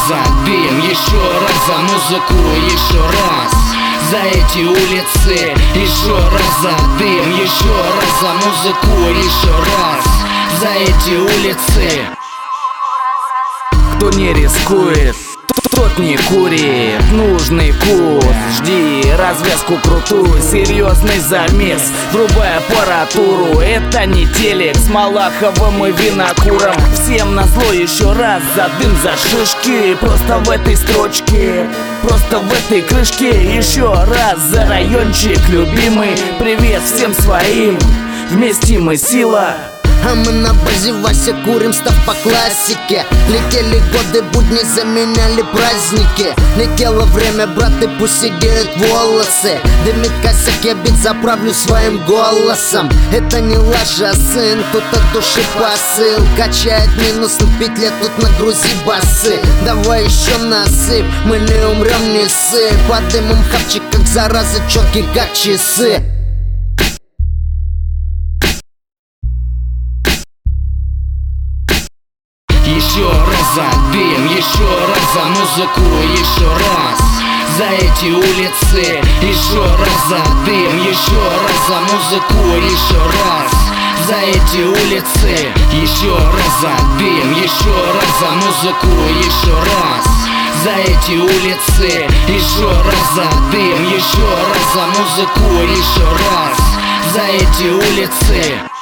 за дым, еще раз за музыку, еще раз за эти улицы, еще раз за дым, еще раз за музыку, еще раз за эти улицы. Кто не рискует, тот не курит. Нужный курс, жди развязку крутую, серьезный замес. Врубай аппаратуру, это не телек с Малаховым и Винокуром. Всем назло еще раз за дым, за шишки. Просто в этой строчке, просто в этой крышке. Еще раз за райончик любимый. Привет всем своим, вместе мы сила. А мы на базе Вася курим, став по классике. Летели годы, будни заменяли праздники. Летело время, брат, и пусть сидеют волосы. Дымит косяк, я бит заправлю своим голосом. Это не лажа, сын, тут от души посыл. Качает минус, на 5 лет тут нагрузи басы. Давай еще насыпь, мы не умрем, не сыпь. Под дымом хавчик, как зараза, четкий как часы. Еще раз за дым, еще раз за музыку, еще раз за эти улицы. Еще раз за дым, еще раз за музыку, еще раз за эти улицы. Еще раз за дым, еще раз за музыку, еще раз за эти улицы. Еще раз за дым, еще раз за музыку, еще раз за эти улицы.